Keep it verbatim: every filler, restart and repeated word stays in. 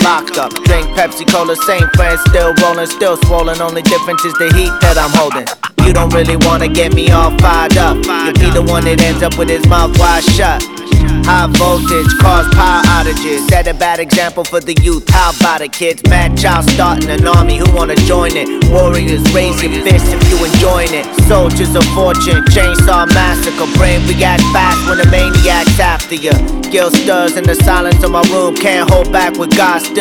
locked up. Drink Pepsi Cola, same friends, still rolling, still swollen. Only difference is the heat that I'm holding. You don't really wanna get me all fired up. You'll be the one that ends up with his mouth wide shut. High voltage cause power outages. Set a bad example for the youth. How about it, kids? Mad child starting an army. Who wanna join it? Warriors raise your fist if you enjoying it. Soldiers of fortune, chainsaw massacre. Brain react fast when a maniac's after you. Guilt stirs in the silence of my room. Can't hold back with God still.